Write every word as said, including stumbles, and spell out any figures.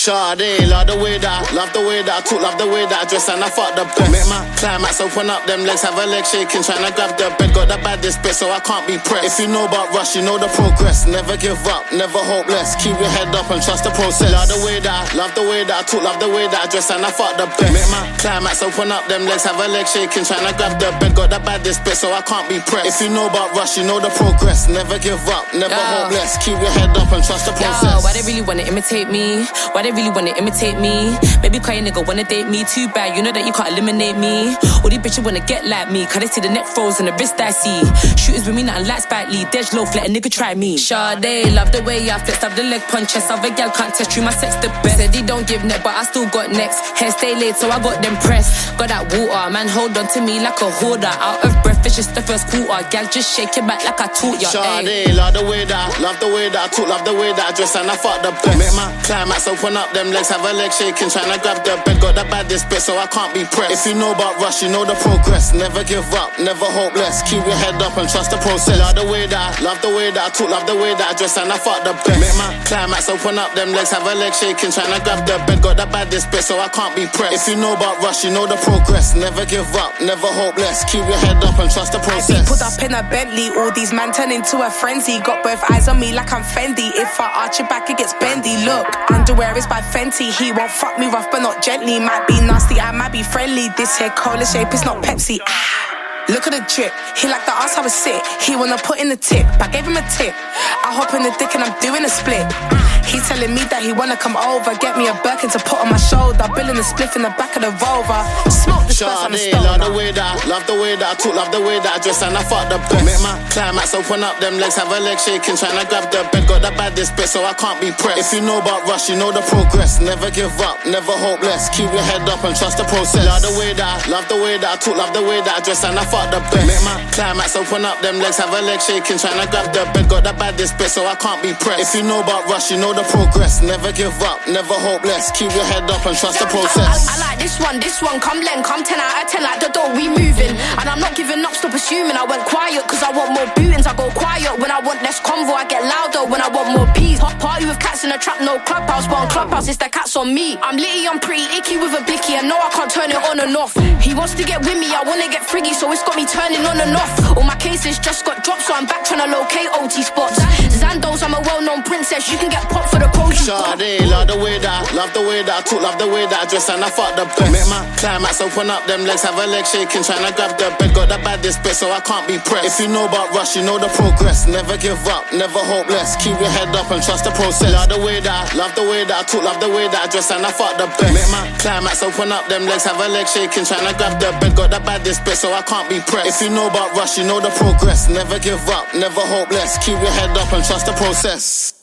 Sade, love the way that, love the way that I talk, love the way that I dress and I fuck the best. Make my climax, open up them legs, have a leg shaking, tryna grab the bed. Got the baddest bit, so I can't be pressed. If you know about rush, you know the progress. Never give up, never hopeless. Keep your head up and trust the process. Love the way that, love the way that I talk, love the way that I dress and I fuck the best. Make my climax, open up them legs, have a leg shaking, tryna grab the bed. Got the baddest bit, so I can't be pressed. If you know about rush, you know the progress. Never give up, never Yo. hopeless. Keep your head up and trust the process. Yo, why they really wanna imitate me? Why they really wanna imitate me? Baby cry nigga wanna date me. Too bad, you know that you can't eliminate me. All these bitches wanna get like me, cause they see the neck froze and the wrist I see. Shooters with me, nothing like Spike Lee. Dej low, let a nigga try me. Sade, love the way I flex, love the leg punches. Other gal can't test, true my sex the best. Said he don't give neck, but I still got necks. Hair stay late, so I got them pressed. Got that water, man hold on to me like a hoarder. Out of breath, it's just the first quarter. Gal just shake your back like I taught ya. Sade, love the way that, love the way that I talk, love the way that I dress and I fuck the best. Make my climax, open up them legs, have a leg shaking, tryna grab the bed. Got the baddest bit, so I can't be pressed. If you know about rush, you know the progress. Never give up, never hopeless. Keep your head up and trust the process. Love the way that, love the way that I talk, love the way that I dress and I fuck the best. Make my climax, open up them legs, have a leg shaking, tryna grab the bed. Got the baddest bit, so I can't be pressed. If you know about rush, you know the progress. Never give up, never hopeless. Keep your head up and trust the process. I be put up in a Bentley, all these man turn into a frenzy. Got both eyes on me like I'm Fendi. If I arch it back, it gets bendy. Look, underwear is by Fenty. He won't fuck me rough, but not gently. Might be nasty, I might be friendly. This here cola shape is not Pepsi. Look at the drip, he like the ass I was sick. He wanna put in the tip, I gave him a tip. I hop in the dick and I'm doing a split. He telling me that he wanna come over, get me a Birkin to put on my shoulder. Billing the spliff in the back of the Rover. Smoke the first on the stove. Love the way that, love the way that I talk, love the way that I dress and I fuck the best. Make my climax, open up them legs, have a leg shaking, tryna grab the bed. Got the baddest bit, so I can't be pressed. If you know about rush, you know the progress. Never give up, never hopeless. Keep your head up and trust the process. Love the way that, love the way that I talk, love the way that I dress and I fuck the best. Make my climax, open up them legs, have a leg shaking, tryna grab the bed. Got the baddest bit, so I can't be pressed. If you know about rush, you know the progress. Never give up, never hopeless. Keep your head up and trust the process. I, I, I like this one, this one, come Len, come ten out of ten like the door, we moving. And I'm not giving up, stop assuming. I went quiet, cause I want more bootings. I go quiet when I want less convo, I get louder when I want more peace. Hot party with cats in a trap, no clubhouse, but on clubhouse, it's the cats on me. I'm litty, I'm pretty icky with a blicky, and no, I can't turn it on and off. He wants to get with me, I wanna get friggy, so it's got me turning on and off. All my cases just got dropped, so I'm back trying to locate O T spots. Zandos, I'm a well-known princess, you can get popped for the pros. Sade, love the way that, love the way that I talk, love the way that I dress and I fuck the best. Make my climax, open up them legs, have a leg shaking, tryna grab the bed. Got the baddest bit, so I can't be pressed. If you know about rush, you know the progress. Never give up, never hopeless. Keep your head up and trust the process. Love the way that, love the way that I talk, love the way that I dress and I fuck the best. Make my climax, open up them legs, have a leg shaking, tryna grab the bed. Got the baddest bit, so I can't be pressed. If you know about rush, you know the progress. Never give up, never hopeless. Keep your head up and trust the process.